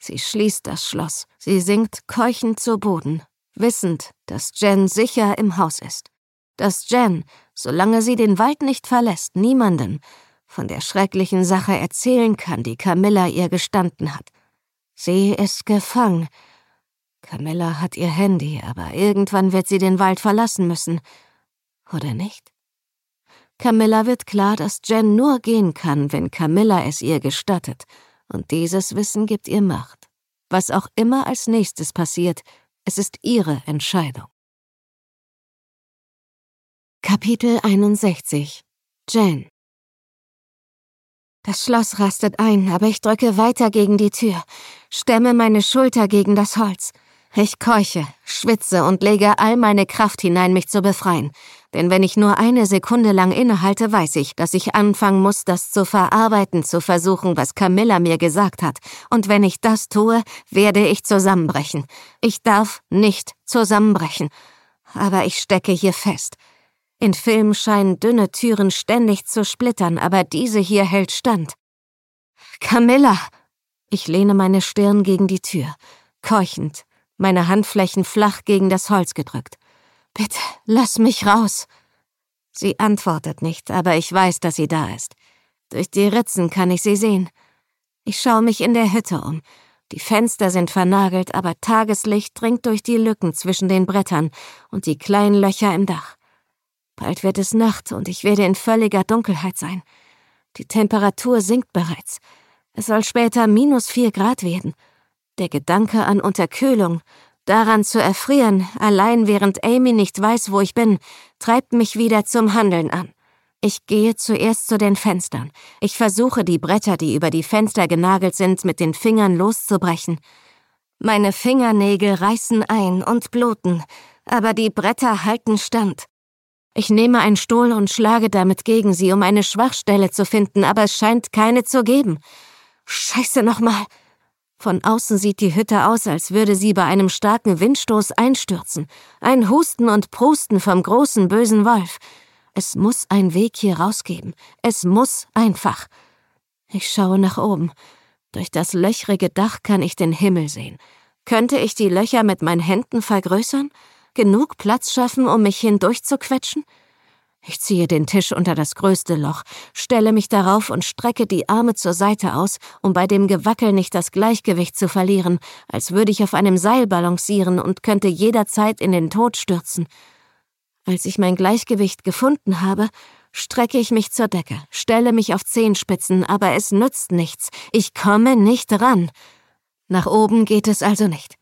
Sie schließt das Schloss. Sie sinkt keuchend zu Boden, wissend, dass Jen sicher im Haus ist. Dass Jen, solange sie den Wald nicht verlässt, niemandem von der schrecklichen Sache erzählen kann, die Camilla ihr gestanden hat. Sie ist gefangen. Camilla hat ihr Handy, aber irgendwann wird sie den Wald verlassen müssen. Oder nicht? Camilla wird klar, dass Jen nur gehen kann, wenn Camilla es ihr gestattet. Und dieses Wissen gibt ihr Macht. Was auch immer als nächstes passiert, es ist ihre Entscheidung. Kapitel 61. Jen. Das Schloss rastet ein, aber ich drücke weiter gegen die Tür, stemme meine Schulter gegen das Holz. Ich keuche, schwitze und lege all meine Kraft hinein, mich zu befreien. Denn wenn ich nur eine Sekunde lang innehalte, weiß ich, dass ich anfangen muss, das zu verarbeiten, zu versuchen, was Camilla mir gesagt hat. Und wenn ich das tue, werde ich zusammenbrechen. Ich darf nicht zusammenbrechen. Aber ich stecke hier fest. In Filmen scheinen dünne Türen ständig zu splittern, aber diese hier hält stand. Camilla! Ich lehne meine Stirn gegen die Tür, keuchend, meine Handflächen flach gegen das Holz gedrückt. »Bitte, lass mich raus!« Sie antwortet nicht, aber ich weiß, dass sie da ist. Durch die Ritzen kann ich sie sehen. Ich schaue mich in der Hütte um. Die Fenster sind vernagelt, aber Tageslicht dringt durch die Lücken zwischen den Brettern und die kleinen Löcher im Dach. Bald wird es Nacht und ich werde in völliger Dunkelheit sein. Die Temperatur sinkt bereits. Es soll später -4 Grad werden. Der Gedanke an Unterkühlung, daran zu erfrieren, allein während Amy nicht weiß, wo ich bin, treibt mich wieder zum Handeln an. Ich gehe zuerst zu den Fenstern. Ich versuche, die Bretter, die über die Fenster genagelt sind, mit den Fingern loszubrechen. Meine Fingernägel reißen ein und bluten, aber die Bretter halten stand. Ich nehme einen Stuhl und schlage damit gegen sie, um eine Schwachstelle zu finden, aber es scheint keine zu geben. Scheiße nochmal! Von außen sieht die Hütte aus, als würde sie bei einem starken Windstoß einstürzen. Ein Husten und Prusten vom großen, bösen Wolf. Es muss einen Weg hier rausgeben. Es muss einfach. Ich schaue nach oben. Durch das löchrige Dach kann ich den Himmel sehen. Könnte ich die Löcher mit meinen Händen vergrößern? Genug Platz schaffen, um mich hindurchzuquetschen? Ich ziehe den Tisch unter das größte Loch, stelle mich darauf und strecke die Arme zur Seite aus, um bei dem Gewackel nicht das Gleichgewicht zu verlieren, als würde ich auf einem Seil balancieren und könnte jederzeit in den Tod stürzen. Als ich mein Gleichgewicht gefunden habe, strecke ich mich zur Decke, stelle mich auf Zehenspitzen, aber es nützt nichts. Ich komme nicht ran. Nach oben geht es also nicht.